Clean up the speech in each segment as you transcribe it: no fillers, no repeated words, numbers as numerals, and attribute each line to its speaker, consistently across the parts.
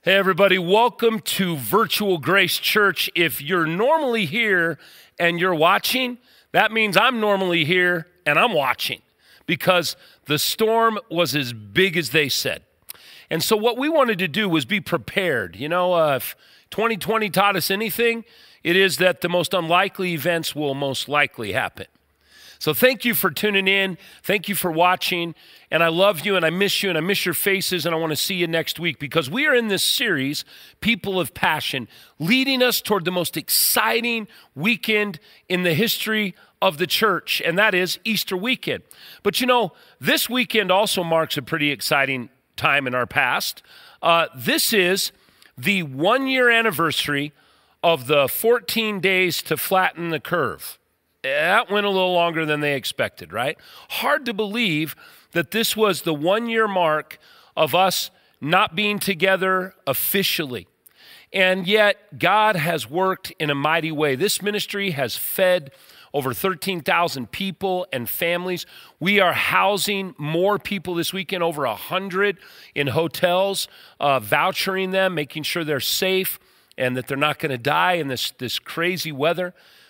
Speaker 1: Hey everybody, welcome to Virtual Grace Church. If you're normally here and you're watching, that means I'm normally here and I'm watching because the storm was as big as they said. And so what we wanted to do was be prepared. You know, if 2020 taught us anything, it is that the most unlikely events will most likely happen. So thank you for tuning in. Thank you for watching. And I love you and I miss your faces, and I want to see you next week because we are in this series, People of Passion, leading us toward the most exciting weekend in the history of the church, and that is Easter weekend. But you know, this weekend also marks a pretty exciting time in our past. This is the 1-year anniversary of the 14 days to flatten the curve. That went a little longer than they expected, right? Hard to believe that this was the 1-year mark of us not being together officially. And yet, God has worked in a mighty way. This ministry has fed over 13,000 people and families. We are housing more people this weekend, over 100 in hotels, vouchering them, making sure they're safe and that they're not going to die in this crazy weather.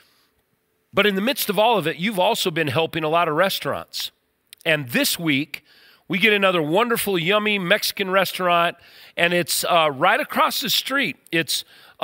Speaker 1: But in the midst of all of it, you've also been helping a lot of restaurants. And this week, we get another wonderful, yummy Mexican restaurant, and it's right across the street. It's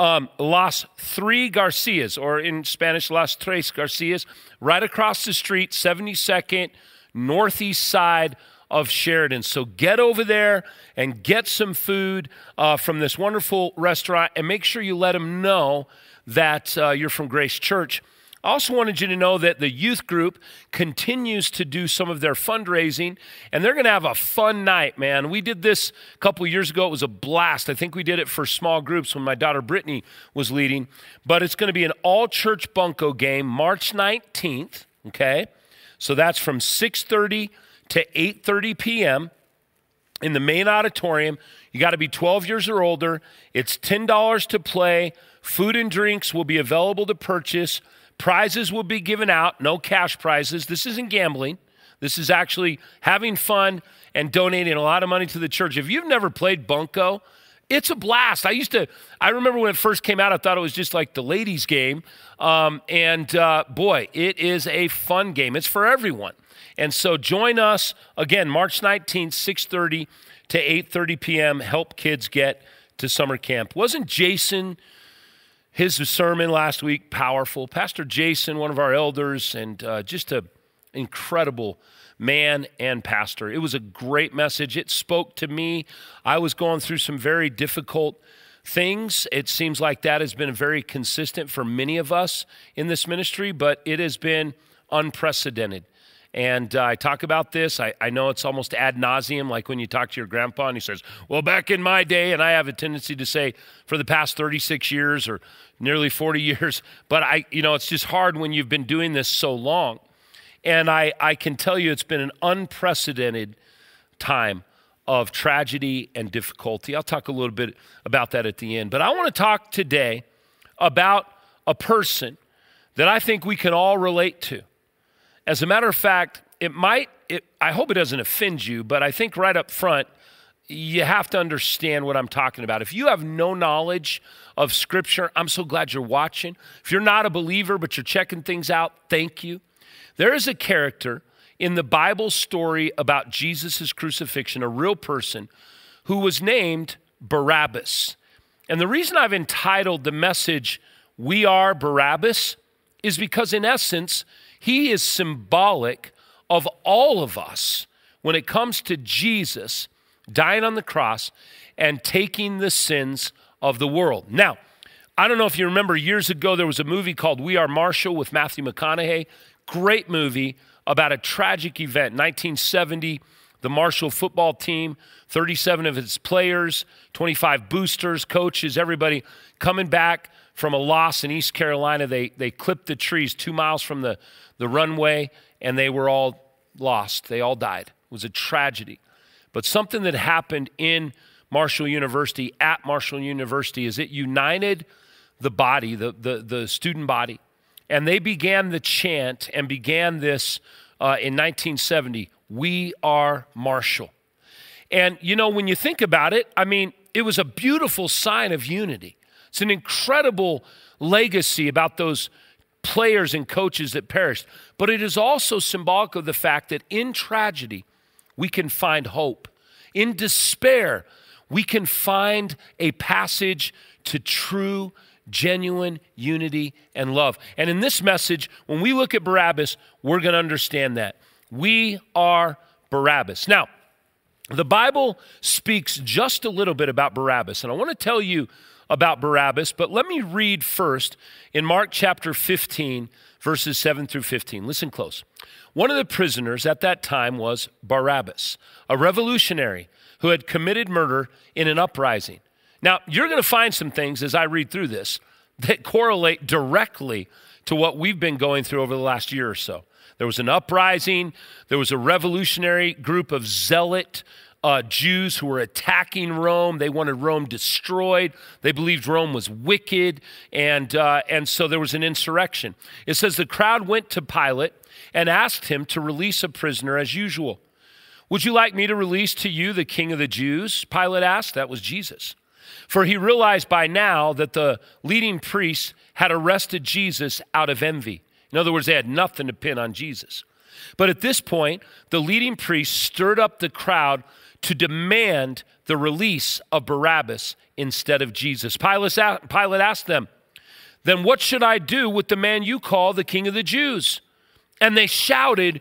Speaker 1: Las Tres Garcias, or in Spanish, Las Tres Garcias, right across the street, 72nd, northeast side of Sheridan. So get over there and get some food from this wonderful restaurant, and make sure you let them know that you're from Grace Church. I also wanted you to know that the youth group continues to do some of their fundraising, and they're going to have a fun night, man. We did this a couple years ago. It was a blast. I think we did it for small groups when my daughter Brittany was leading, but it's going to be an all-church bunco game March 19th, okay? So that's from 6:30 to 8:30 p.m. in the main auditorium. You got to be 12 years or older. It's $10 to play. Food and drinks will be available to purchase. Prizes will be given out, no cash prizes. This isn't gambling. This is actually having fun and donating a lot of money to the church. If you've never played bunco, it's a blast. I remember when it first came out, I thought it was just like the ladies' game. Boy, it is a fun game. It's for everyone. And so join us, again, March 19th, 6:30 to 8:30 p.m. Help kids get to summer camp. Wasn't Jason... his sermon last week, powerful. Pastor Jason, one of our elders, and just an incredible man and pastor. It was a great message. It spoke to me. I was going through some very difficult things. It seems like that has been very consistent for many of us in this ministry, but it has been unprecedented. And I talk about this. I know it's almost ad nauseum, like when you talk to your grandpa and he says, well, back in my day, and I have a tendency to say for the past 36 years or nearly 40 years, but it's just hard when you've been doing this so long. And I can tell you it's been an unprecedented time of tragedy and difficulty. I'll talk a little bit about that at the end. But I want to talk today about a person that I think we can all relate to. As a matter of fact, I hope it doesn't offend you, but I think right up front, you have to understand what I'm talking about. If you have no knowledge of Scripture, I'm so glad you're watching. If you're not a believer, but you're checking things out, thank you. There is a character in the Bible story about Jesus' crucifixion, a real person, who was named Barabbas. And the reason I've entitled the message, We Are Barabbas, is because in essence, he is symbolic of all of us when it comes to Jesus dying on the cross and taking the sins of the world. Now, I don't know if you remember years ago, there was a movie called We Are Marshall with Matthew McConaughey. Great movie about a tragic event. 1970, the Marshall football team, 37 of its players, 25 boosters, coaches, everybody coming back from a loss in East Carolina. They clipped the trees 2 miles from the runway, and they were all lost. They all died. It was a tragedy. But something that happened in Marshall University, at Marshall University, is it united the body, the student body, and they began the chant and began this in 1970, We Are Marshall. And, you know, when you think about it, I mean, it was a beautiful sign of unity. It's an incredible legacy about those players and coaches that perished. But it is also symbolic of the fact that in tragedy, we can find hope. In despair, we can find a passage to true, genuine unity and love. And in this message, when we look at Barabbas, we're going to understand that. We are Barabbas. Now, the Bible speaks just a little bit about Barabbas, and I want to tell you about Barabbas, but let me read first in Mark chapter 15, verses 7 through 15. Listen close. One of the prisoners at that time was Barabbas, a revolutionary who had committed murder in an uprising. Now, you're going to find some things as I read through this that correlate directly to what we've been going through over the last year or so. There was an uprising. There was a revolutionary group of zealot Jews who were attacking Rome. They wanted Rome destroyed. They believed Rome was wicked, and so there was an insurrection. It says the crowd went to Pilate and asked him to release a prisoner as usual. Would you like me to release to you the king of the Jews? Pilate asked. That was Jesus. For he realized by now that the leading priests had arrested Jesus out of envy. In other words, they had nothing to pin on Jesus. But at this point, the leading priests stirred up the crowd to demand the release of Barabbas instead of Jesus. Pilate asked them, then what should I do with the man you call the king of the Jews? And they shouted,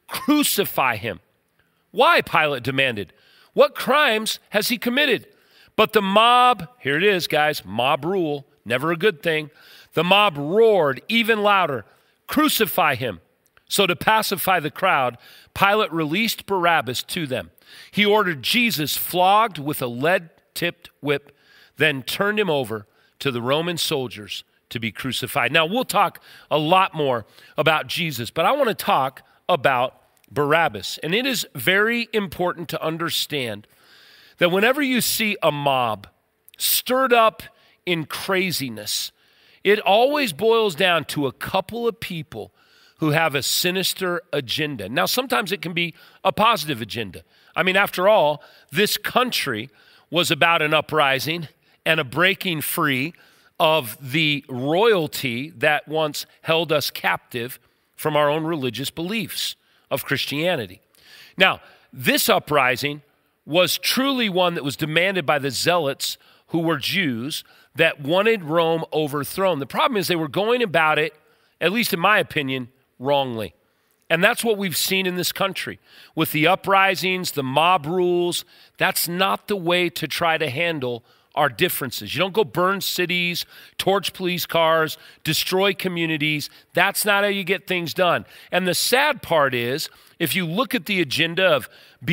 Speaker 1: crucify him. Why? Pilate demanded. What crimes has he committed? But the mob, here it is, guys, mob rule, never a good thing. The mob roared even louder, crucify him. So to pacify the crowd, Pilate released Barabbas to them. He ordered Jesus flogged with a lead-tipped whip, then turned him over to the Roman soldiers to be crucified. Now, we'll talk a lot more about Jesus, but I want to talk about Barabbas. And it is very important to understand that whenever you see a mob stirred up in craziness, it always boils down to a couple of people who have a sinister agenda. Now, sometimes it can be a positive agenda. I mean, after all, this country was about an uprising and a breaking free of the royalty that once held us captive from our own religious beliefs of Christianity. Now, this uprising was truly one that was demanded by the zealots who were Jews that wanted Rome overthrown. The problem is they were going about it, at least in my opinion, wrongly. And that's what we've seen in this country. With the uprisings, the mob rules, that's not the way to try to handle our differences. You don't go burn cities, torch police cars, destroy communities. That's not how you get things done. And the sad part is, if you look at the agenda of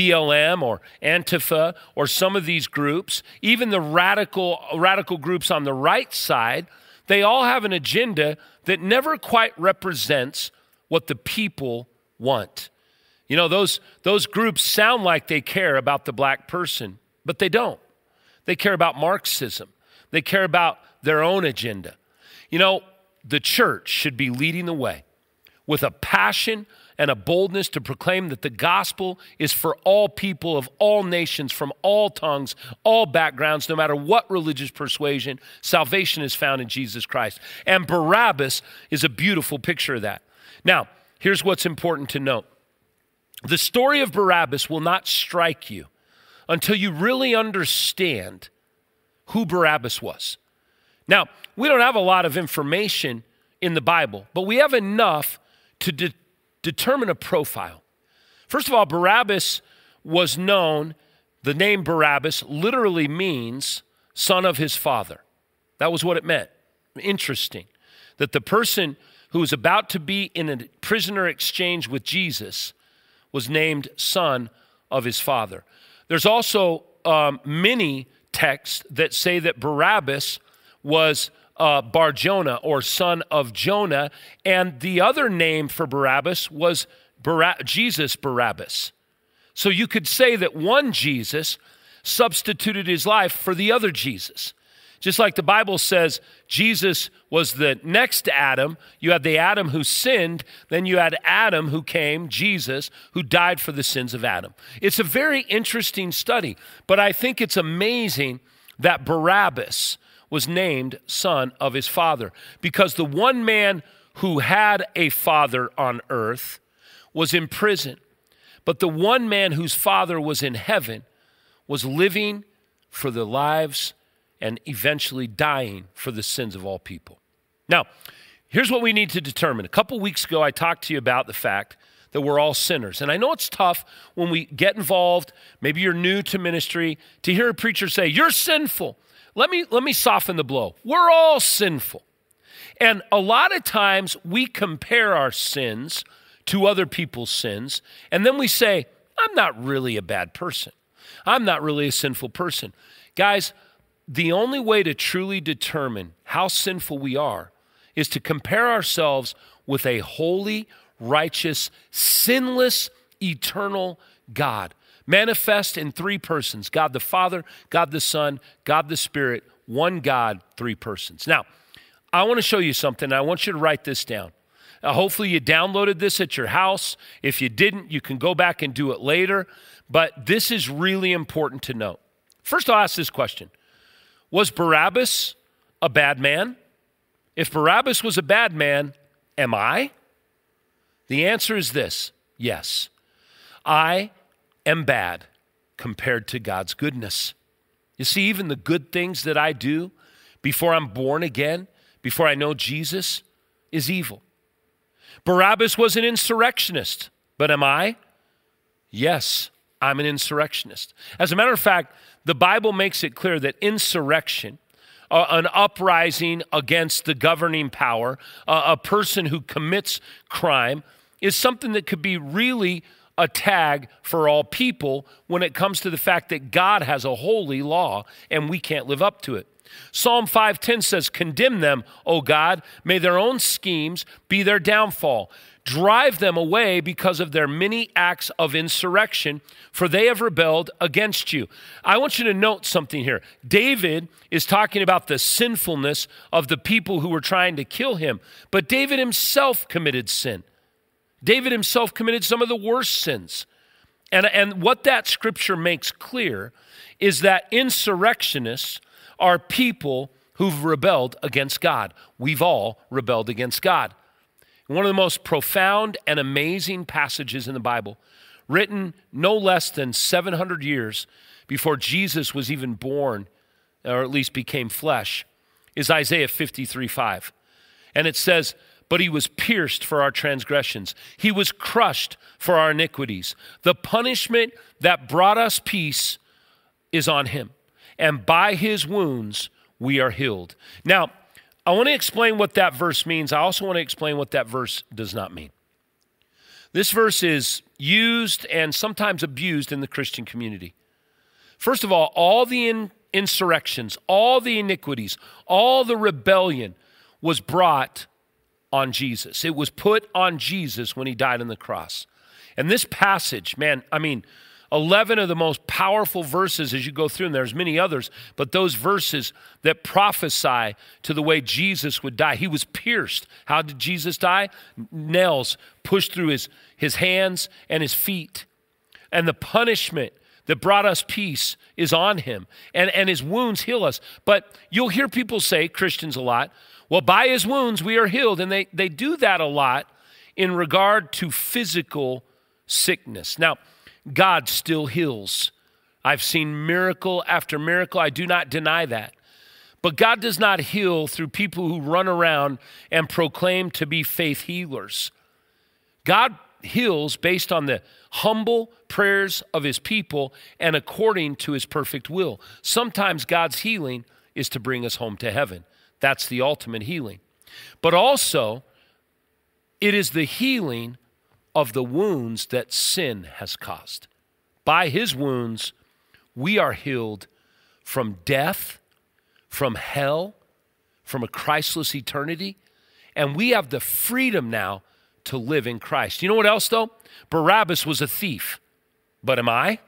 Speaker 1: BLM or Antifa or some of these groups, even the radical groups on the right side, they all have an agenda that never quite represents what the people want. You know, those groups sound like they care about the black person, but they don't. They care about Marxism. They care about their own agenda. You know, the church should be leading the way with a passion and a boldness to proclaim that the gospel is for all people of all nations, from all tongues, all backgrounds, no matter what religious persuasion. Salvation is found in Jesus Christ. And Barabbas is a beautiful picture of that. Now, here's what's important to note. The story of Barabbas will not strike you until you really understand who Barabbas was. Now, we don't have a lot of information in the Bible, but we have enough to determine a profile. First of all, Barabbas was known, the name Barabbas literally means son of his father. That was what it meant. Interesting that the person who was about to be in a prisoner exchange with Jesus was named son of his father. There's also many texts that say that Barabbas was Bar-Jonah, or son of Jonah, and the other name for Barabbas was Jesus Barabbas. So you could say that one Jesus substituted his life for the other Jesus. Just like the Bible says Jesus was the next Adam. You had the Adam who sinned, then you had Adam who came, Jesus, who died for the sins of Adam. It's a very interesting study, but I think it's amazing that Barabbas was named son of his father, because the one man who had a father on earth was in prison, but the one man whose father was in heaven was living for the lives and eventually dying for the sins of all people. Now, here's what we need to determine. A couple weeks ago, I talked to you about the fact that we're all sinners. And I know it's tough when we get involved, maybe you're new to ministry, to hear a preacher say, you're sinful. Let me soften the blow. We're all sinful. And a lot of times we compare our sins to other people's sins, and then we say, I'm not really a bad person. I'm not really a sinful person. Guys, the only way to truly determine how sinful we are is to compare ourselves with a holy, righteous, sinless, eternal God, manifest in three persons: God the Father, God the Son, God the Spirit, one God, three persons. Now, I want to show you something. I want you to write this down. Hopefully you downloaded this at your house. If you didn't, you can go back and do it later. But this is really important to note. First, I'll ask this question. Was Barabbas a bad man? If Barabbas was a bad man, am I? The answer is this: yes. I am bad compared to God's goodness. You see, even the good things that I do before I'm born again, before I know Jesus, is evil. Barabbas was an insurrectionist, but am I? Yes, I'm an insurrectionist. As a matter of fact, the Bible makes it clear that insurrection, an uprising against the governing power, a person who commits crime, is something that could be really a tag for all people when it comes to the fact that God has a holy law and we can't live up to it. Psalm 5:10 says, condemn them, O God, may their own schemes be their downfall. Drive them away because of their many acts of insurrection, for they have rebelled against you. I want you to note something here. David is talking about the sinfulness of the people who were trying to kill him, but David himself committed sin. David himself committed some of the worst sins. And what that scripture makes clear is that insurrectionists are people who've rebelled against God. We've all rebelled against God. One of the most profound and amazing passages in the Bible, written no less than 700 years before Jesus was even born, or at least became flesh, is Isaiah 53:5. And it says, but he was pierced for our transgressions. He was crushed for our iniquities. The punishment that brought us peace is on him, and by his wounds we are healed. Now, I want to explain what that verse means. I also want to explain what that verse does not mean. This verse is used and sometimes abused in the Christian community. First of all the insurrections, all the iniquities, all the rebellion was brought on Jesus. It was put on Jesus when he died on the cross. And this passage, 11 of the most powerful verses as you go through, and there's many others, but those verses that prophesy to the way Jesus would die. He was pierced. How did Jesus die? Nails pushed through his hands and his feet. And the punishment that brought us peace is on him. And his wounds heal us. But you'll hear people say, Christians a lot, well, by his wounds we are healed. And they do that a lot in regard to physical sickness. Now, God still heals. I've seen miracle after miracle. I do not deny that. But God does not heal through people who run around and proclaim to be faith healers. God heals based on the humble prayers of his people and according to his perfect will. Sometimes God's healing is to bring us home to heaven. That's the ultimate healing. But also, it is the healing of the wounds that sin has caused. By his wounds, we are healed from death, from hell, from a Christless eternity, and we have the freedom now to live in Christ. You know what else, though? Barabbas was a thief, but am I?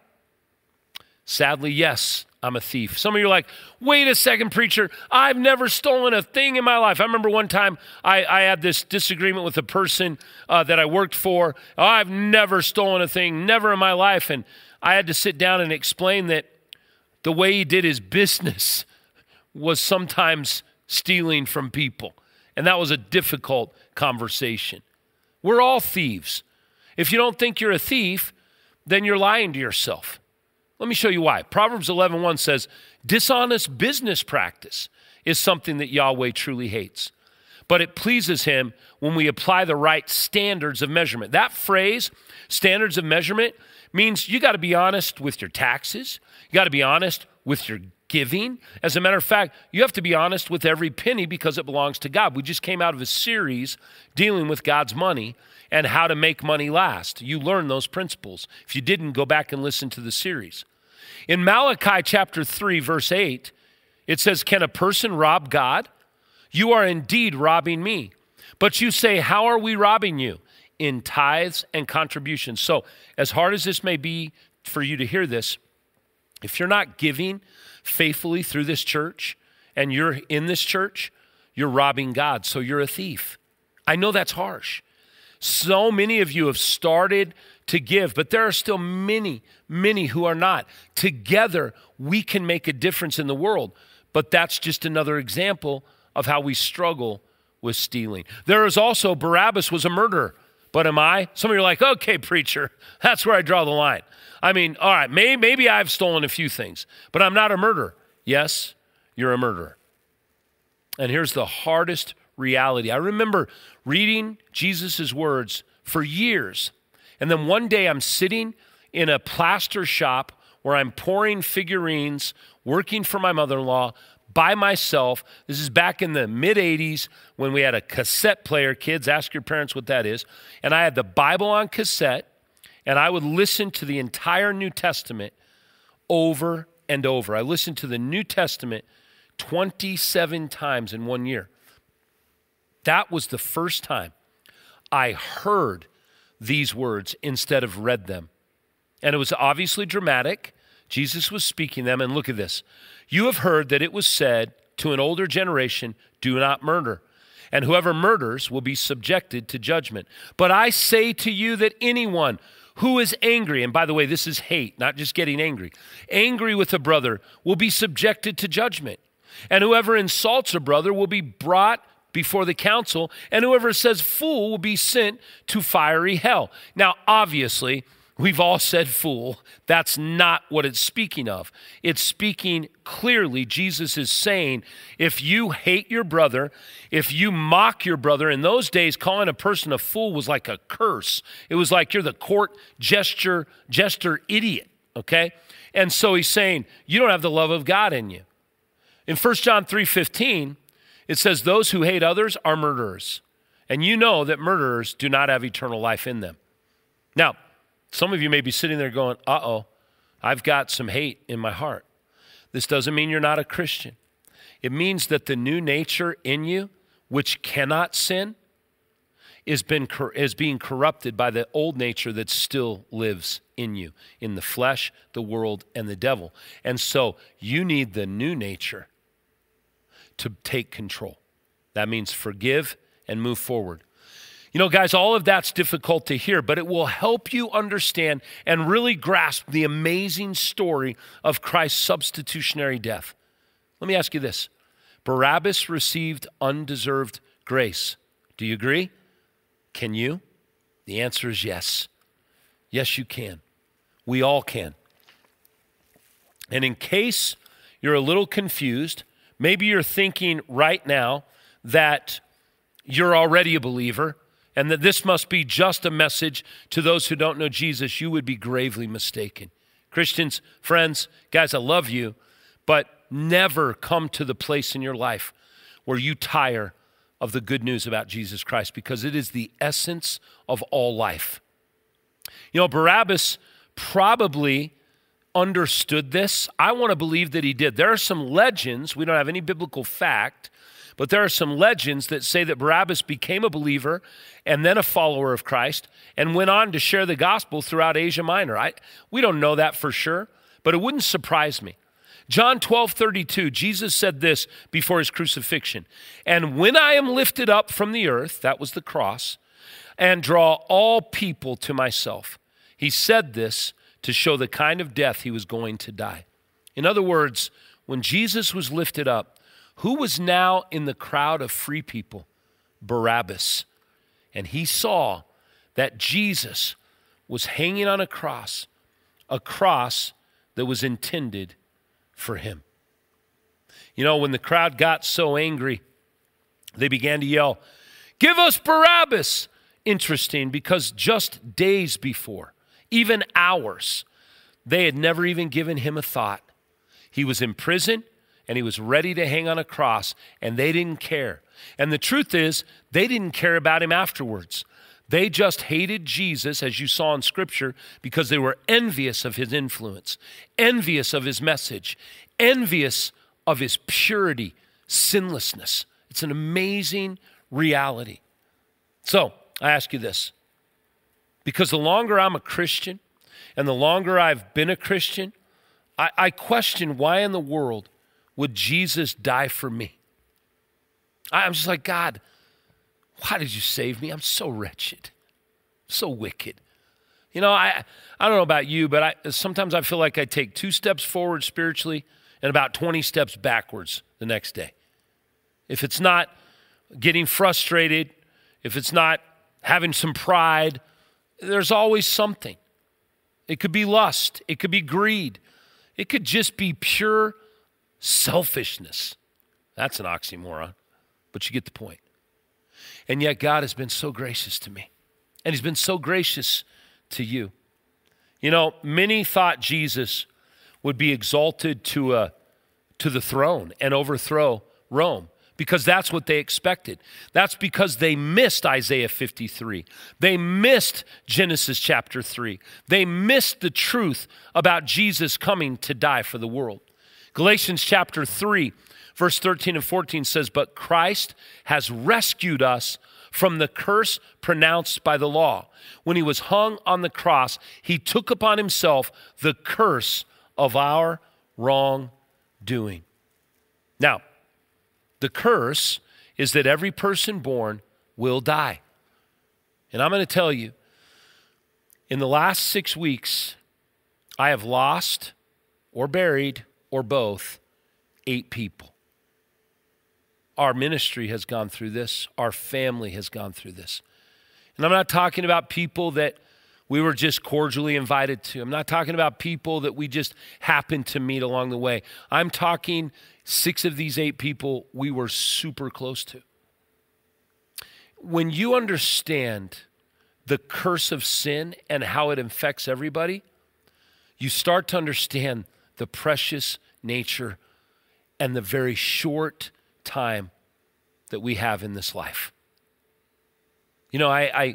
Speaker 1: Sadly, yes, I'm a thief. Some of you are like, wait a second, preacher, I've never stolen a thing in my life. I remember one time I had this disagreement with a person that I worked for. Oh, I've never stolen a thing, never in my life. And I had to sit down and explain that The way he did his business was sometimes stealing from people. And that was a difficult conversation. We're all thieves. If you don't think you're a thief, then you're lying to yourself. Let me show you why. Proverbs 11:1 says, dishonest business practice is something that Yahweh truly hates. But it pleases him when we apply the right standards of measurement. That phrase, standards of measurement, means you got to be honest with your taxes. You got to be honest with your giving. As a matter of fact, you have to be honest with every penny because it belongs to God. We just came out of a series dealing with God's money and how to make money last. You learn those principles. If you didn't, go back and listen to the series. In Malachi chapter 3, verse 8, it says, can a person rob God? You are indeed robbing me. But you say, how are we robbing you? In tithes and contributions. So as hard as this may be for you to hear this, if you're not giving faithfully through this church and you're in this church, you're robbing God. So you're a thief. I know that's harsh. So many of you have started to give, but there are still many, many who are not. Together, we can make a difference in the world. But that's just another example of how we struggle with stealing. There is also, Barabbas was a murderer. But am I? Some of you are like, okay, preacher, that's where I draw the line. I mean, all right, maybe I've stolen a few things, but I'm not a murderer. Yes, you're a murderer. And here's the hardest reality. I remember reading Jesus' words for years. And then one day I'm sitting in a plaster shop where I'm pouring figurines, working for my mother-in-law, by myself. This is back in the mid-'80s when we had a cassette player. Kids, ask your parents what that is. And I had the Bible on cassette, and I would listen to the entire New Testament over and over. I listened to the New Testament 27 times in 1 year. That was the first time I heard these words instead of read them. And it was obviously dramatic. Jesus was speaking them, and look at this. You have heard that it was said to an older generation, do not murder, and whoever murders will be subjected to judgment. But I say to you that anyone who is angry, and by the way, this is hate, not just getting angry with a brother will be subjected to judgment. And whoever insults a brother will be brought before the council, and whoever says fool will be sent to fiery hell. Now, obviously, we've all said fool. That's not what it's speaking of. It's speaking clearly. Jesus is saying, if you hate your brother, if you mock your brother, in those days, calling a person a fool was like a curse. It was like you're the court jester idiot, okay? And so he's saying, you don't have the love of God in you. In 1 John 3:15, it says, those who hate others are murderers. And you know that murderers do not have eternal life in them. Now, some of you may be sitting there going, uh-oh, I've got some hate in my heart. This doesn't mean you're not a Christian. It means that the new nature in you, which cannot sin, is being corrupted by the old nature that still lives in you, in the flesh, the world, and the devil. And so you need the new nature to take control. That means forgive and move forward. You know, guys, all of that's difficult to hear, but it will help you understand and really grasp the amazing story of Christ's substitutionary death. Let me ask you this. Barabbas received undeserved grace. Do you agree? Can you? The answer is yes. Yes, you can. We all can. And in case you're a little confused, maybe you're thinking right now that you're already a believer, and that this must be just a message to those who don't know Jesus, you would be gravely mistaken. Christians, friends, guys, I love you, but never come to the place in your life where you tire of the good news about Jesus Christ, because it is the essence of all life. You know, Barabbas probably understood this. I want to believe that he did. There are some legends, we don't have any biblical fact, but there are some legends that say that Barabbas became a believer and then a follower of Christ and went on to share the gospel throughout Asia Minor. We don't know that for sure, but it wouldn't surprise me. John 12:32, Jesus said this before his crucifixion. And when I am lifted up from the earth, that was the cross, and draw all people to myself. He said this to show the kind of death he was going to die. In other words, when Jesus was lifted up, who was now in the crowd of free people? Barabbas. And he saw that Jesus was hanging on a cross that was intended for him. You know, when the crowd got so angry, they began to yell, "Give us Barabbas!" Interesting, because just days before, even hours, they had never even given him a thought. He was in prison, and he was ready to hang on a cross, and they didn't care. And the truth is, they didn't care about him afterwards. They just hated Jesus, as you saw in Scripture, because they were envious of his influence, envious of his message, envious of his purity, sinlessness. It's an amazing reality. So, I ask you this, because the longer I'm a Christian and the longer I've been a Christian, I question, why in the world would Jesus die for me? I'm just like, God, why did you save me? I'm so wretched, so wicked. You know, I don't know about you, but sometimes I feel like I take 2 steps forward spiritually and about 20 steps backwards the next day. If it's not getting frustrated, if it's not having some pride, there's always something. It could be lust. It could be greed. It could just be pure selfishness. That's an oxymoron, but you get the point. And yet God has been so gracious to me, and he's been so gracious to you. You know, many thought Jesus would be exalted to the throne and overthrow Rome, because that's what they expected. That's because they missed Isaiah 53. They missed Genesis chapter 3. They missed the truth about Jesus coming to die for the world. Galatians chapter 3, verse 13 and 14 says, "But Christ has rescued us from the curse pronounced by the law. When he was hung on the cross, he took upon himself the curse of our wrongdoing." Now, the curse is that every person born will die. And I'm going to tell you, in the last 6 weeks, I have lost or buried or both 8 people. Our ministry has gone through this. Our family has gone through this. And I'm not talking about people that we were just cordially invited to. I'm not talking about people that we just happened to meet along the way. I'm talking 6 of these 8 people we were super close to. When you understand the curse of sin and how it infects everybody, you start to understand the precious nature and the very short time that we have in this life. You know,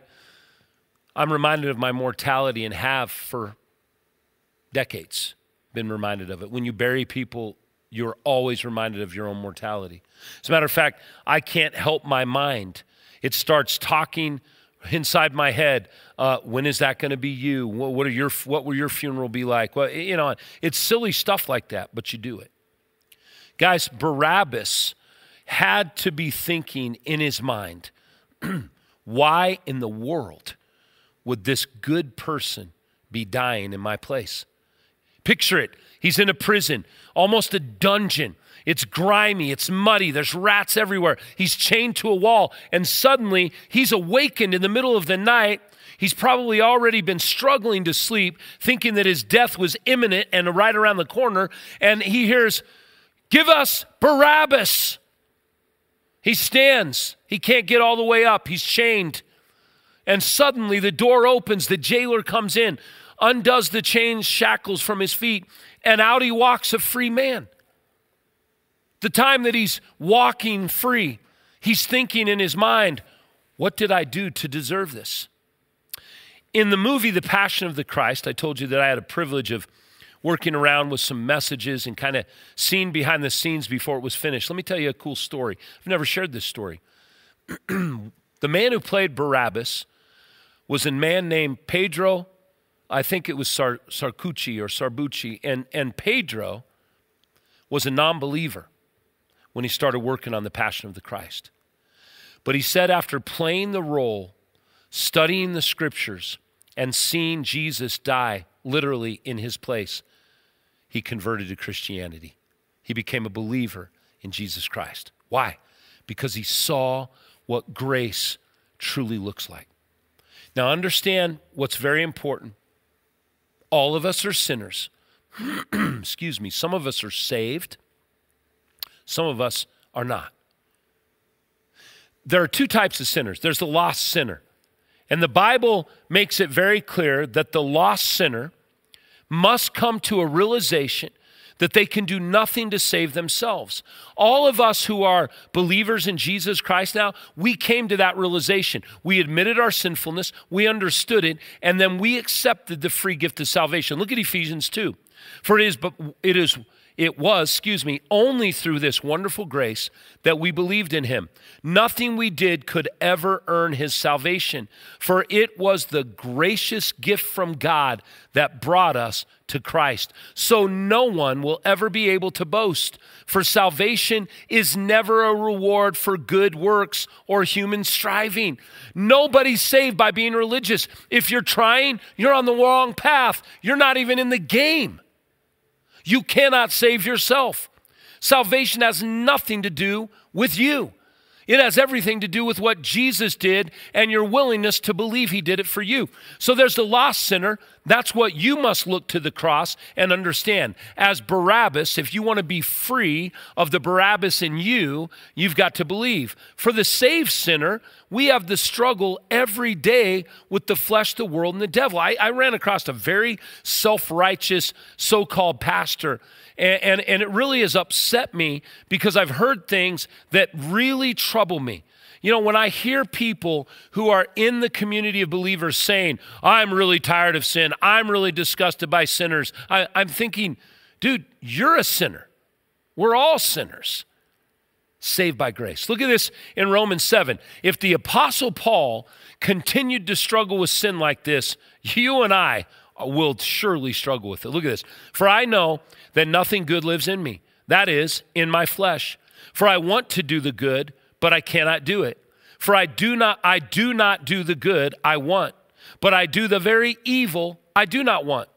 Speaker 1: I'm reminded of my mortality, and have for decades been reminded of it. When you bury people, you're always reminded of your own mortality. As a matter of fact, I can't help my mind. It starts talking inside my head. When is that going to be you? What will your funeral be like? Well, you know, it's silly stuff like that, but you do it. Guys, Barabbas had to be thinking in his mind, why in the world would this good person be dying in my place? Picture it. He's in a prison, almost a dungeon. It's grimy, it's muddy, there's rats everywhere. He's chained to a wall, and suddenly he's awakened in the middle of the night. He's probably already been struggling to sleep, thinking that his death was imminent and right around the corner, and he hears, "Give us Barabbas." He stands. He can't get all the way up. He's chained. And suddenly the door opens. The jailer comes in, undoes the chains, shackles from his feet, and out he walks a free man. The time that he's walking free, he's thinking in his mind, what did I do to deserve this? In the movie, The Passion of the Christ, I told you that I had a privilege of working around with some messages and kind of seeing behind the scenes before it was finished. Let me tell you a cool story. I've never shared this story. The man who played Barabbas was a man named Pedro, I think it was Sarcucci or Sarbucci, and Pedro was a non-believer when he started working on The Passion of the Christ. But he said after playing the role, studying the scriptures, and seeing Jesus die literally in his place, he converted to Christianity. He became a believer in Jesus Christ. Why? Because he saw what grace truly looks like. Now understand what's very important. All of us are sinners. Excuse me. Some of us are saved. Some of us are not. There are two types of sinners. There's the lost sinner. And the Bible makes it very clear that the lost sinner must come to a realization that they can do nothing to save themselves. All of us who are believers in Jesus Christ now, we came to that realization. We admitted our sinfulness, we understood it, and then we accepted the free gift of salvation. Look at Ephesians 2. For it was only through this wonderful grace that we believed in him. Nothing we did could ever earn his salvation, for it was the gracious gift from God that brought us to Christ. So no one will ever be able to boast, for salvation is never a reward for good works or human striving. Nobody's saved by being religious. If you're trying, you're on the wrong path. You're not even in the game. You cannot save yourself. Salvation has nothing to do with you. It has everything to do with what Jesus did and your willingness to believe he did it for you. So there's the lost sinner. That's what you must look to the cross and understand. As Barabbas, if you want to be free of the Barabbas in you, you've got to believe. For the saved sinner, we have the struggle every day with the flesh, the world, and the devil. I ran across a very self-righteous so-called pastor, and it really has upset me because I've heard things that really trouble me. You know, when I hear people who are in the community of believers saying, I'm really tired of sin, I'm really disgusted by sinners, I'm thinking, dude, you're a sinner. We're all sinners, saved by grace. Look at this in Romans 7. If the Apostle Paul continued to struggle with sin like this, you and I will surely struggle with it. Look at this. For I know that nothing good lives in me, that is, in my flesh. For I want to do the good, but I cannot do it. For I do not do the good I want, but I do the very evil I do not want.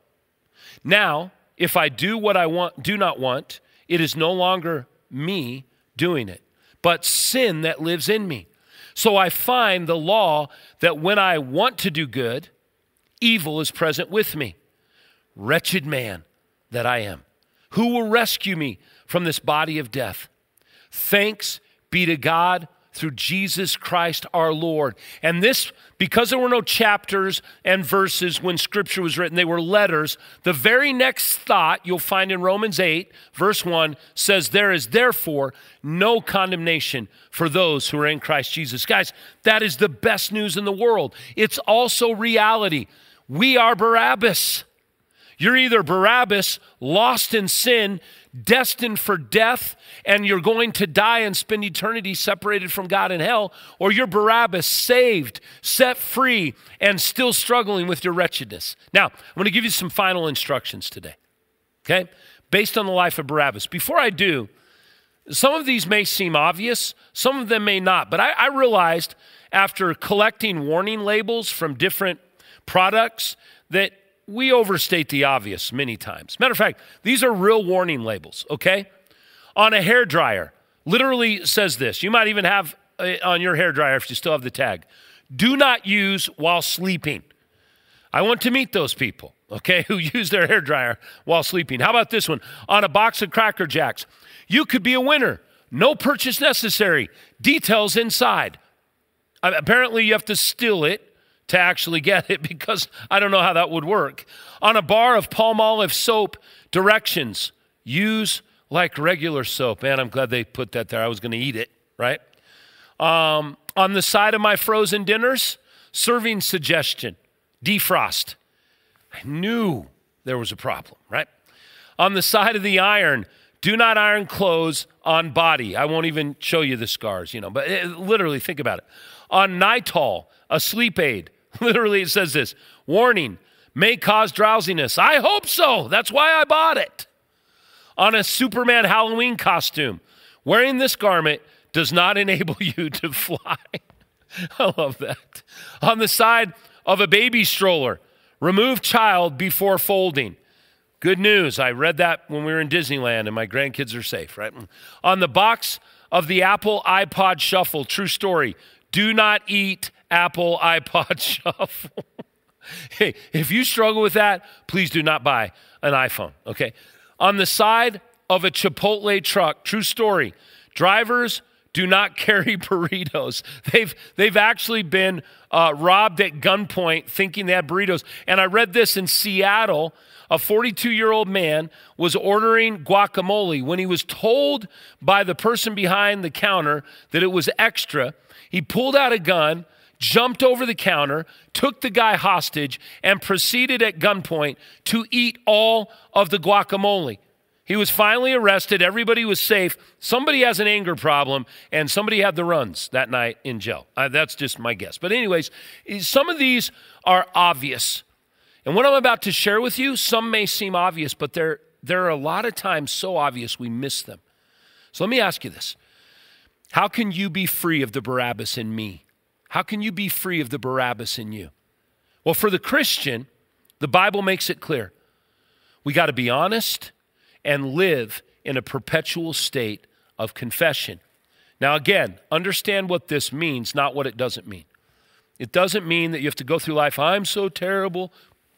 Speaker 1: Now, if I do what I do not want, it is no longer me doing it, but sin that lives in me. So I find the law that when I want to do good, evil is present with me. Wretched man that I am. Who will rescue me from this body of death? Thanks be to God through Jesus Christ our Lord. And this, because there were no chapters and verses when Scripture was written, they were letters. The very next thought you'll find in Romans 8, verse 1, says, there is therefore no condemnation for those who are in Christ Jesus. Guys, that is the best news in the world. It's also reality. We are Barabbas. You're either Barabbas, lost in sin, destined for death, and you're going to die and spend eternity separated from God in hell, or you're Barabbas, saved, set free, and still struggling with your wretchedness. Now, I'm going to give you some final instructions today, okay, based on the life of Barabbas. Before I do, some of these may seem obvious, some of them may not, but I realized after collecting warning labels from different products that we overstate the obvious many times. Matter of fact, these are real warning labels, okay? On a hairdryer, literally says this. You might even have on your hairdryer if you still have the tag. Do not use while sleeping. I want to meet those people, okay, who use their hairdryer while sleeping. How about this one? On a box of Cracker Jacks. You could be a winner. No purchase necessary. Details inside. Apparently, you have to steal it to actually get it, because I don't know how that would work. On a bar of Palmolive soap, directions, use like regular soap. Man, I'm glad they put that there. I was going to eat it, right? On the side of my frozen dinners, serving suggestion, defrost. I knew there was a problem, right? On the side of the iron, do not iron clothes on body. I won't even show you the scars, but literally think about it. On Nitol, a sleep aid, literally it says this, warning, may cause drowsiness. I hope so. That's why I bought it. On a Superman Halloween costume, wearing this garment does not enable you to fly. I love that. On the side of a baby stroller, remove child before folding. Good news. I read that when we were in Disneyland, and my grandkids are safe, right? On the box of the Apple iPod Shuffle, true story, do not eat Apple iPod Shuffle. Hey, if you struggle with that, please do not buy an iPhone, okay? On the side of a Chipotle truck, true story, drivers do not carry burritos. They've actually been robbed at gunpoint thinking they had burritos. And I read this in Seattle. A 42-year-old man was ordering guacamole. When he was told by the person behind the counter that it was extra, he pulled out a gun, jumped over the counter, took the guy hostage, and proceeded at gunpoint to eat all of the guacamole. He was finally arrested. Everybody was safe. Somebody has an anger problem, and somebody had the runs that night in jail. That's just my guess. But anyways, some of these are obvious. And what I'm about to share with you, some may seem obvious, but there are a lot of times so obvious we miss them. So let me ask you this. How can you be free of the Barabbas in me? How can you be free of the Barabbas in you? Well, for the Christian, the Bible makes it clear. We got to be honest and live in a perpetual state of confession. Now, again, understand what this means, not what it doesn't mean. It doesn't mean that you have to go through life, I'm so terrible,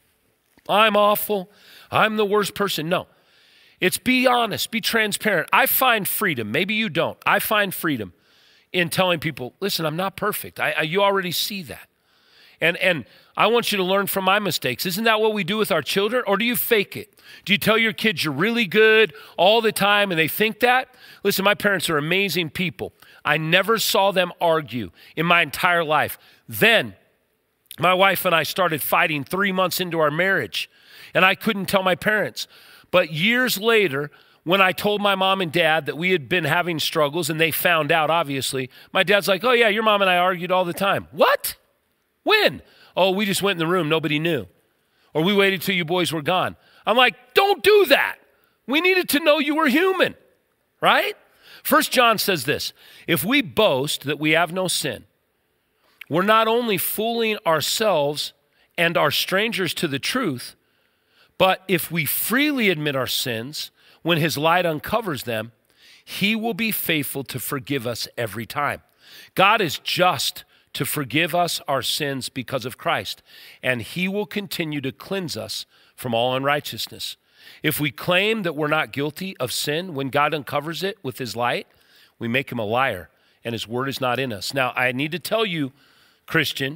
Speaker 1: I'm awful, I'm the worst person. No. It's be honest, be transparent. I find freedom. Maybe you don't. I find freedom in telling people, listen, I'm not perfect. You already see that. And I want you to learn from my mistakes. Isn't that what we do with our children? Or do you fake it? Do you tell your kids you're really good all the time and they think that? Listen, my parents are amazing people. I never saw them argue in my entire life. Then my wife and I started fighting 3 months into our marriage, and I couldn't tell my parents. But years later, when I told my mom and dad that we had been having struggles and they found out, obviously, my dad's like, oh yeah, your mom and I argued all the time. What? When? Oh, we just went in the room, nobody knew. Or we waited till you boys were gone. I'm like, don't do that. We needed to know you were human, right? 1 John says this, if we boast that we have no sin, we're not only fooling ourselves and are strangers to the truth, but if we freely admit our sins, when his light uncovers them, he will be faithful to forgive us every time. God is just to forgive us our sins because of Christ, and he will continue to cleanse us from all unrighteousness. If we claim that we're not guilty of sin when God uncovers it with his light, we make him a liar, and his word is not in us. Now, I need to tell you, Christian,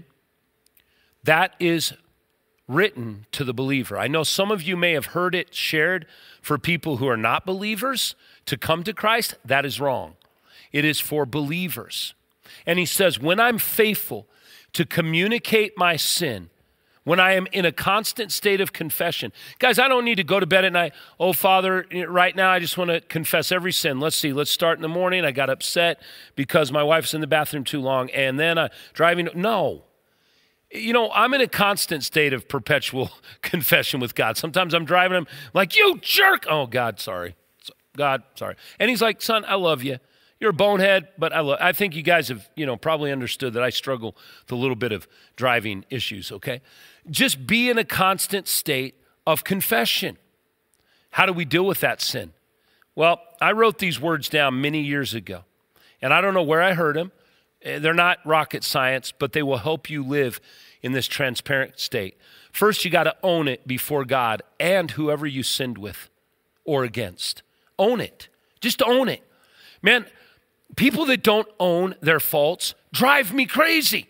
Speaker 1: that is written to the believer. I know some of you may have heard it shared for people who are not believers to come to Christ. That is wrong. It is for believers. And he says, when I'm faithful to communicate my sin, when I am in a constant state of confession. Guys, I don't need to go to bed at night. Oh, Father, right now I just want to confess every sin. Let's start in the morning. I got upset because my wife's in the bathroom too long. And then driving. No. You know, I'm in a constant state of perpetual confession with God. Sometimes I'm driving him like, you jerk. Oh, God, sorry. God, sorry. And he's like, son, I love you. You're a bonehead, but I think you guys have, probably understood that I struggle with a little bit of driving issues, okay? Just be in a constant state of confession. How do we deal with that sin? Well, I wrote these words down many years ago, and I don't know where I heard them. They're not rocket science, but they will help you live in this transparent state. First, you got to own it before God and whoever you sinned with or against. Own it. Just own it. Man, people that don't own their faults drive me crazy.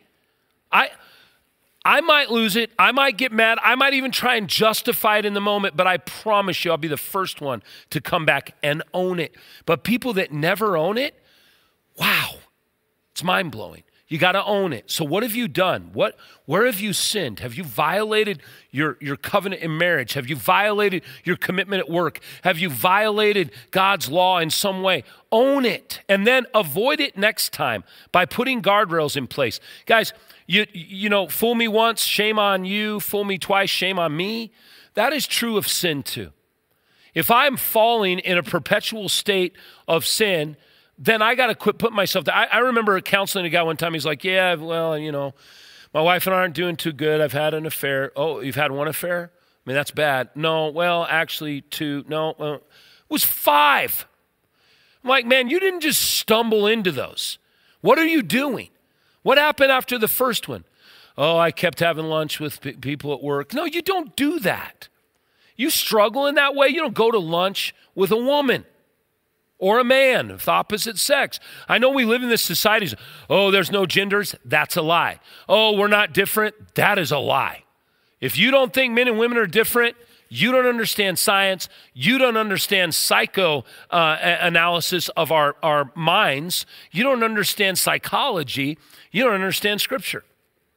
Speaker 1: I might lose it. I might get mad. I might even try and justify it in the moment, but I promise you I'll be the first one to come back and own it. But people that never own it, wow, it's mind-blowing. You got to own it. So what have you done? Where have you sinned? Have you violated your covenant in marriage? Have you violated your commitment at work? Have you violated God's law in some way? Own it and then avoid it next time by putting guardrails in place. Guys, you know, fool me once, shame on you. Fool me twice, shame on me. That is true of sin too. If I'm falling in a perpetual state of sin, then I got to quit putting myself there. I remember counseling a guy one time. He's like, yeah, well, my wife and I aren't doing too good. I've had an affair. Oh, you've had one affair? I mean, that's bad. No, well, actually 2. No, it was 5. I'm like, man, you didn't just stumble into those. What are you doing? What happened after the first one? Oh, I kept having lunch with people at work. No, you don't do that. You struggle in that way. You don't go to lunch with a woman or a man of the opposite sex. I know we live in this society. Oh, there's no genders. That's a lie. Oh, we're not different. That is a lie. If you don't think men and women are different, you don't understand science. You don't understand analysis of our minds. You don't understand psychology. You don't understand Scripture.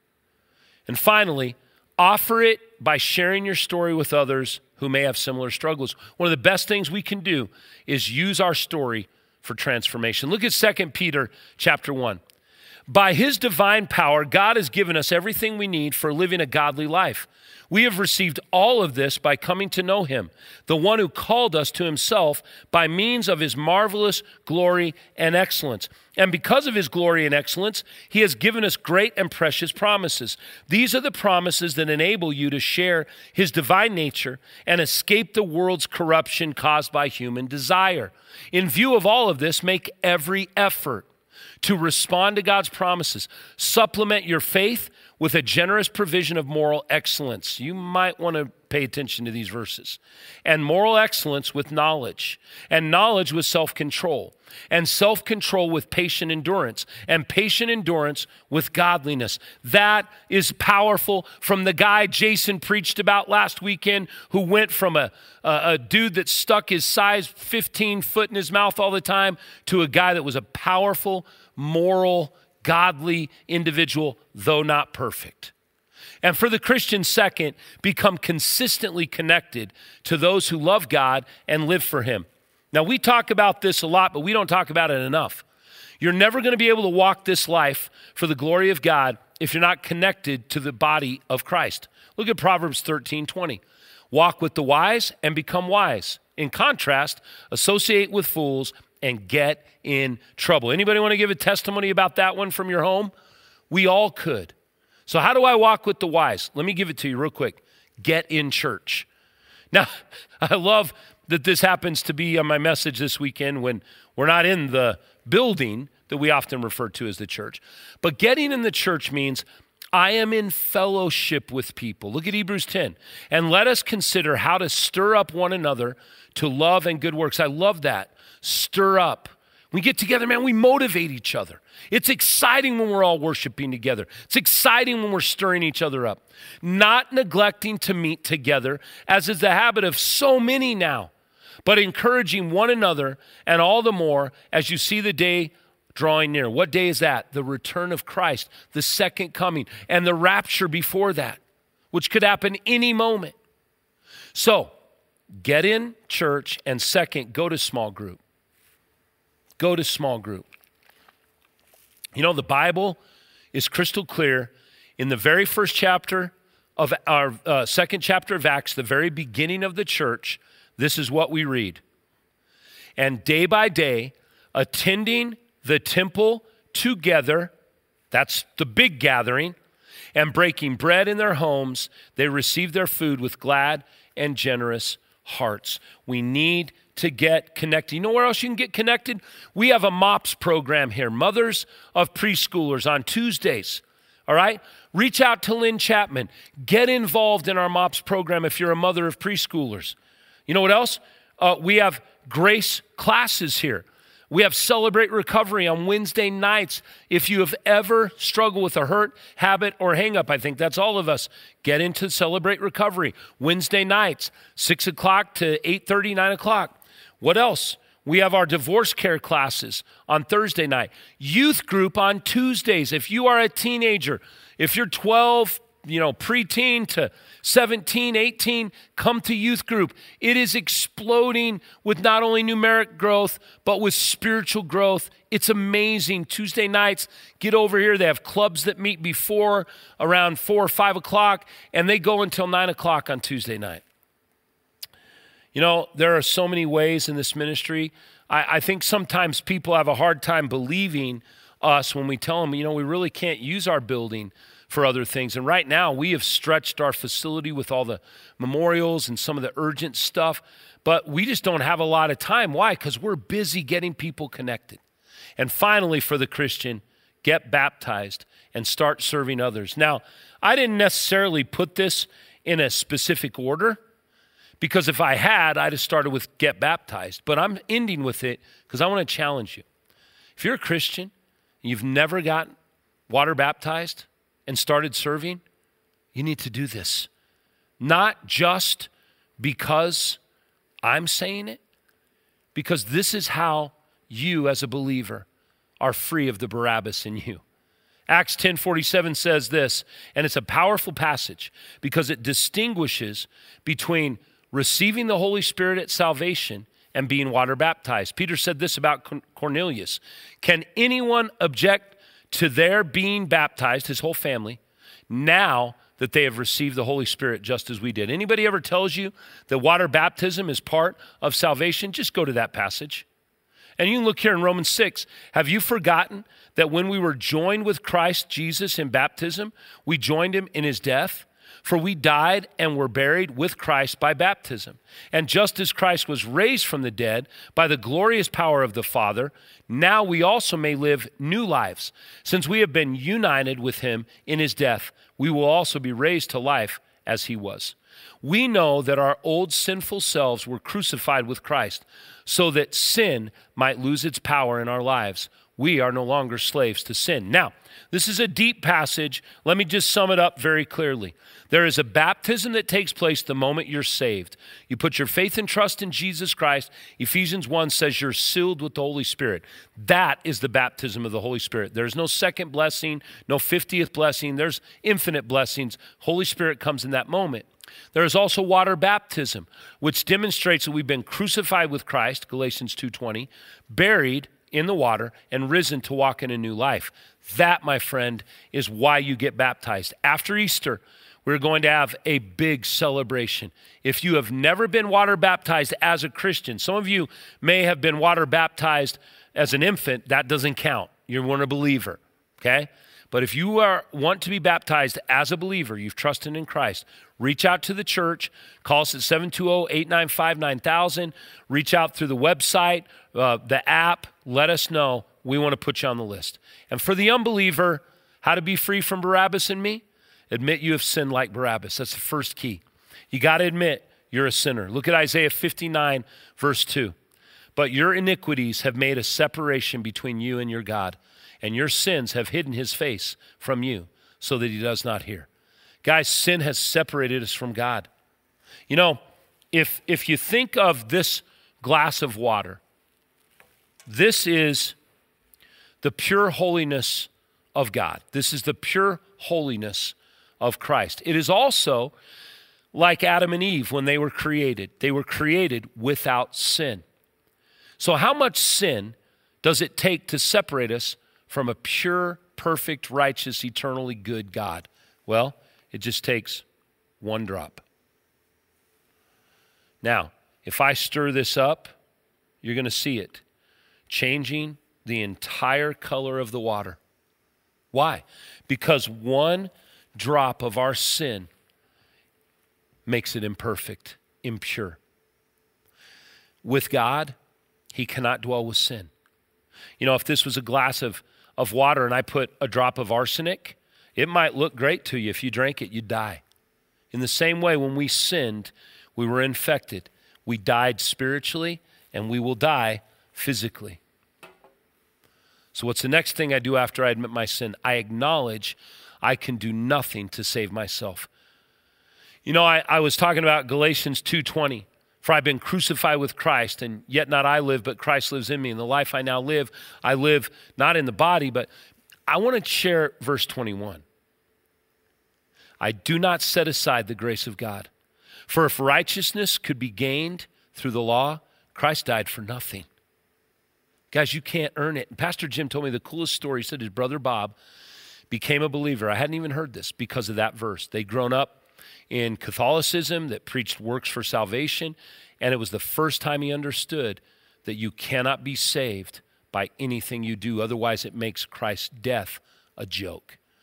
Speaker 1: And finally, offer it by sharing your story with others who may have similar struggles. One of the best things we can do is use our story for transformation. Look at 2 Peter chapter 1. By his divine power, God has given us everything we need for living a godly life. We have received all of this by coming to know him, the one who called us to himself by means of his marvelous glory and excellence. And because of his glory and excellence, he has given us great and precious promises. These are the promises that enable you to share his divine nature and escape the world's corruption caused by human desire. In view of all of this, make every effort to respond to God's promises. Supplement your faith with a generous provision of moral excellence. You might want to pay attention to these verses. And moral excellence with knowledge, and knowledge with self-control, and self-control with patient endurance, and patient endurance with godliness. That is powerful from the guy Jason preached about last weekend who went from a dude that stuck his size 15 foot in his mouth all the time to a guy that was a powerful, moral, godly individual, though not perfect. And for the Christian, second, become consistently connected to those who love God and live for him. Now, we talk about this a lot, but we don't talk about it enough. You're never going to be able to walk this life for the glory of God if you're not connected to the body of Christ. Look at Proverbs 13:20. Walk with the wise and become wise. In contrast, associate with fools and get in trouble. Anybody want to give a testimony about that one from your home? We all could. So how do I walk with the wise? Let me give it to you real quick. Get in church. Now, I love that this happens to be on my message this weekend when we're not in the building that we often refer to as the church. But getting in the church means I am in fellowship with people. Look at Hebrews 10. And let us consider how to stir up one another to love and good works. I love that. Stir up. We get together, man, we motivate each other. It's exciting when we're all worshiping together. It's exciting when we're stirring each other up. Not neglecting to meet together, as is the habit of so many now, but encouraging one another, and all the more as you see the day drawing near. What day is that? The return of Christ, the second coming, and the rapture before that, which could happen any moment. So, get in church, and second, go to small group. Go to small group. You know, the Bible is crystal clear. In the very first chapter of our second chapter of Acts, the very beginning of the church, this is what we read. And day by day, attending the temple together, that's the big gathering, and breaking bread in their homes, they received their food with glad and generous hearts. We need to get connected. You know where else you can get connected? We have a MOPS program here, Mothers of Preschoolers, on Tuesdays. All right? Reach out to Lynn Chapman. Get involved in our MOPS program if you're a mother of preschoolers. You know what else? We have grace classes here. We have Celebrate Recovery on Wednesday nights. If you have ever struggled with a hurt, habit, or hang-up, I think that's all of us, get into Celebrate Recovery. Wednesday nights, 6 o'clock to 8:30, 9 o'clock. What else? We have our divorce care classes on Thursday night. Youth group on Tuesdays. If you are a teenager, if you're 12, preteen to 17, 18, come to youth group. It is exploding with not only numeric growth, but with spiritual growth. It's amazing. Tuesday nights, get over here. They have clubs that meet before around 4 or 5 o'clock, and they go until 9 o'clock on Tuesday night. You know, there are so many ways in this ministry. I think sometimes people have a hard time believing us when we tell them, we really can't use our building for other things. And right now, we have stretched our facility with all the memorials and some of the urgent stuff, but we just don't have a lot of time. Why? Because we're busy getting people connected. And finally, for the Christian, get baptized and start serving others. Now, I didn't necessarily put this in a specific order, because if I had, I'd have started with get baptized. But I'm ending with it because I want to challenge you. If you're a Christian and you've never gotten water baptized and started serving, you need to do this. Not just because I'm saying it, because this is how you as a believer are free of the Barabbas in you. Acts 10:47 says this, and it's a powerful passage because it distinguishes between receiving the Holy Spirit at salvation and being water baptized. Peter said this about Cornelius. Can anyone object to their being baptized, his whole family, now that they have received the Holy Spirit just as we did? Anybody ever tells you that water baptism is part of salvation? Just go to that passage. And you can look here in Romans 6. Have you forgotten that when we were joined with Christ Jesus in baptism, we joined him in his death? For we died and were buried with Christ by baptism. And just as Christ was raised from the dead by the glorious power of the Father, now we also may live new lives. Since we have been united with him in his death, we will also be raised to life as he was. We know that our old sinful selves were crucified with Christ so that sin might lose its power in our lives. We are no longer slaves to sin. Now, this is a deep passage. Let me just sum it up very clearly. There is a baptism that takes place the moment you're saved. You put your faith and trust in Jesus Christ. Ephesians 1 says you're sealed with the Holy Spirit. That is the baptism of the Holy Spirit. There's no second blessing, no 50th blessing. There's infinite blessings. Holy Spirit comes in that moment. There is also water baptism, which demonstrates that we've been crucified with Christ, Galatians 2:20, buried in the water, and risen to walk in a new life. That, my friend, is why you get baptized. After Easter, we're going to have a big celebration. If you have never been water baptized as a Christian, some of you may have been water baptized as an infant. That doesn't count. You weren't a believer, okay? But if you want to be baptized as a believer, you've trusted in Christ, reach out to the church. Call us at 720-895-9000. Reach out through the website, the app. Let us know. We want to put you on the list. And for the unbeliever, how to be free from Barabbas and me? Admit you have sinned like Barabbas. That's the first key. You got to admit you're a sinner. Look at Isaiah 59, verse 2. But your iniquities have made a separation between you and your God, and your sins have hidden his face from you so that he does not hear. Guys, sin has separated us from God. You know, if you think of this glass of water, this is the pure holiness of God. This is the pure holiness of Christ. It is also like Adam and Eve when they were created. They were created without sin. So how much sin does it take to separate us from a pure, perfect, righteous, eternally good God? Well, it just takes one drop. Now, if I stir this up, you're going to see it changing the entire color of the water. Why? Because one drop of our sin makes it imperfect, impure. With God, he cannot dwell with sin. You know, if this was a glass of water and I put a drop of arsenic, it might look great to you. If you drank it, you'd die. In the same way, when we sinned, we were infected. We died spiritually, and we will die physically. So what's the next thing I do after I admit my sin? I acknowledge I can do nothing to save myself. You know, I was talking about Galatians 2:20. For I've been crucified with Christ, and yet not I live, but Christ lives in me. And the life I now live, I live not in the body, but I want to share verse 21. I do not set aside the grace of God. For if righteousness could be gained through the law, Christ died for nothing. Guys, you can't earn it. And Pastor Jim told me the coolest story. He said his brother Bob became a believer. I hadn't even heard this because of that verse. They'd grown up in Catholicism that preached works for salvation, and it was the first time he understood that you cannot be saved by anything you do. Otherwise, it makes Christ's death a joke.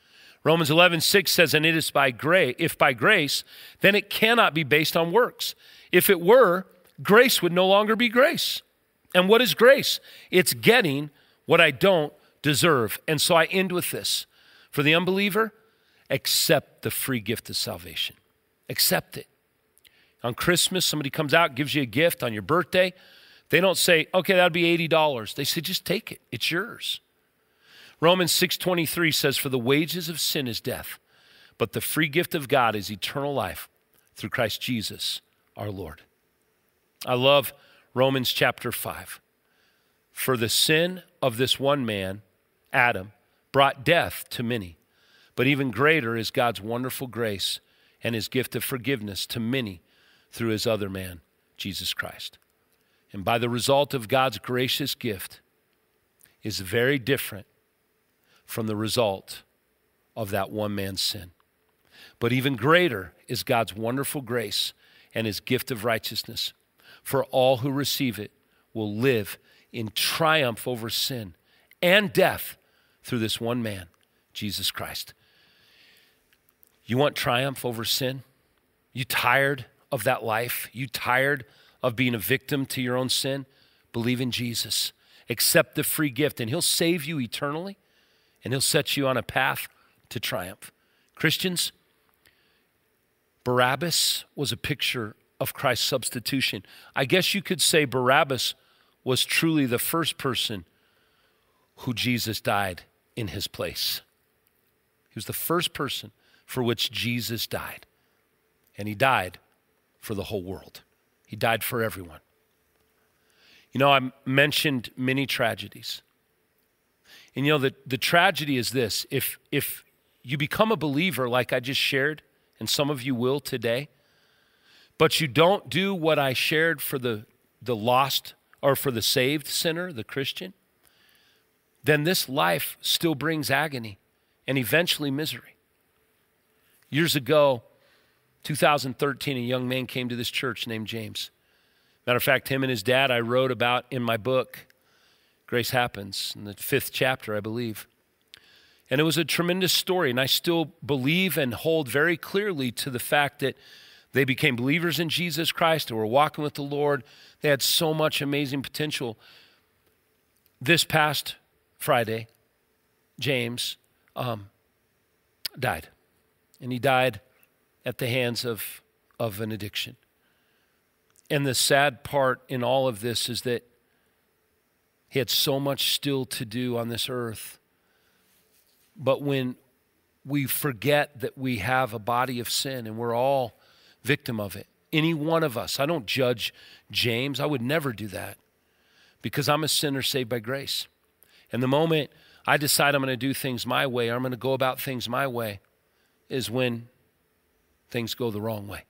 Speaker 1: Romans 11:6 says, and it is by grace, if by grace, then it cannot be based on works. If it were, grace would no longer be grace. And what is grace? It's getting what I don't deserve. And so I end with this. For the unbeliever, accept the free gift of salvation. Accept it. On Christmas, somebody comes out, gives you a gift on your birthday. They don't say, okay, that'll be $80. They say, just take it. It's yours. Romans 6:23 says, for the wages of sin is death, but the free gift of God is eternal life through Christ Jesus our Lord. I love Romans chapter 5. For the sin of this one man, Adam, brought death to many, but even greater is God's wonderful grace and his gift of forgiveness to many through his other man, Jesus Christ. And by the result of God's gracious gift is very different from the result of that one man's sin. But even greater is God's wonderful grace and his gift of righteousness. For all who receive it will live in triumph over sin and death through this one man, Jesus Christ. You want triumph over sin? You tired of that life? You tired of being a victim to your own sin? Believe in Jesus. Accept the free gift, and he'll save you eternally, and he'll set you on a path to triumph. Christians, Barabbas was a picture of Christ's substitution. I guess you could say Barabbas was truly the first person who Jesus died in his place. He was the first person for which Jesus died. And he died for the whole world. He died for everyone. You know, I mentioned many tragedies. And you know, the tragedy is this. If you become a believer like I just shared, and some of you will today, but you don't do what I shared for the lost or for the saved sinner, the Christian, then this life still brings agony and eventually misery. Years ago, 2013, a young man came to this church named James. Matter of fact, him and his dad I wrote about in my book, Grace Happens, in the 5th chapter, I believe. And it was a tremendous story, and I still believe and hold very clearly to the fact that they became believers in Jesus Christ. They were walking with the Lord. They had so much amazing potential. This past Friday, James died. And he died at the hands of an addiction. And the sad part in all of this is that he had so much still to do on this earth. But when we forget that we have a body of sin and we're all victim of it, any one of us, I don't judge James. I would never do that because I'm a sinner saved by grace. And the moment I decide I'm going to do things my way, or I'm going to go about things my way, is when things go the wrong way.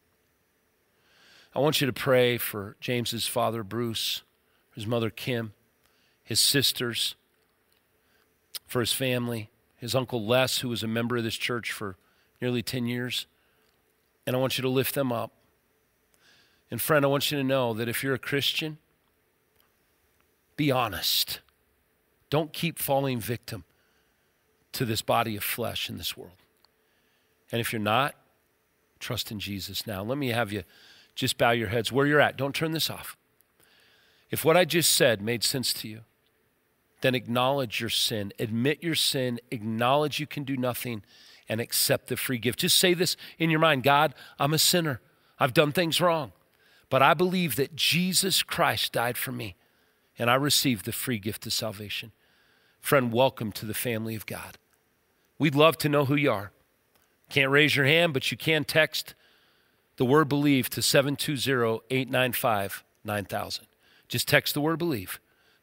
Speaker 1: I want you to pray for James's father, Bruce, his mother, Kim, his sisters, for his family, his uncle Les, who was a member of this church for nearly 10 years. And I want you to lift them up. And friend, I want you to know that if you're a Christian, be honest. Don't keep falling victim to this body of flesh in this world. And if you're not, trust in Jesus now. Let me have you just bow your heads where you're at. Don't turn this off. If what I just said made sense to you, then acknowledge your sin, admit your sin, acknowledge you can do nothing, and accept the free gift. Just say this in your mind: God, I'm a sinner. I've done things wrong, but I believe that Jesus Christ died for me, and I received the free gift of salvation. Friend, welcome to the family of God. We'd love to know who you are. Can't raise your hand, but you can text the word BELIEVE to 720-895-9000. Just text the word BELIEVE,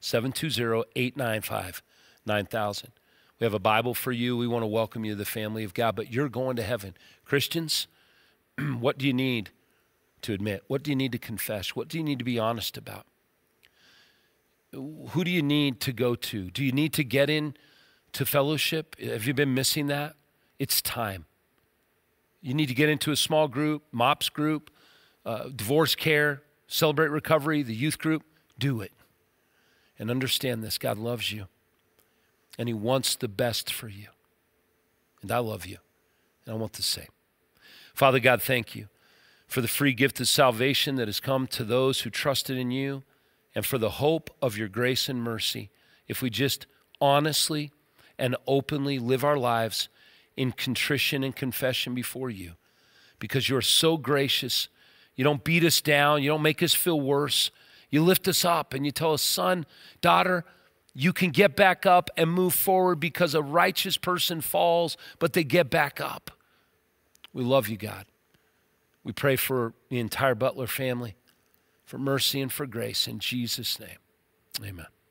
Speaker 1: 720-895-9000. We have a Bible for you. We want to welcome you to the family of God, but you're going to heaven. Christians, what do you need to admit? What do you need to confess? What do you need to be honest about? Who do you need to go to? Do you need to get in to fellowship? Have you been missing that? It's time. You need to get into a small group, MOPS group, divorce care, Celebrate Recovery, the youth group. Do it. And understand this: God loves you, and he wants the best for you. And I love you. And I want the same. Father God, thank you for the free gift of salvation that has come to those who trusted in you, and for the hope of your grace and mercy if we just honestly and openly live our lives in contrition and confession before you, because you're so gracious. You don't beat us down. You don't make us feel worse. You lift us up and you tell us, son, daughter, you can get back up and move forward, because a righteous person falls, but they get back up. We love you, God. We pray for the entire Butler family, for mercy and for grace in Jesus' name. Amen.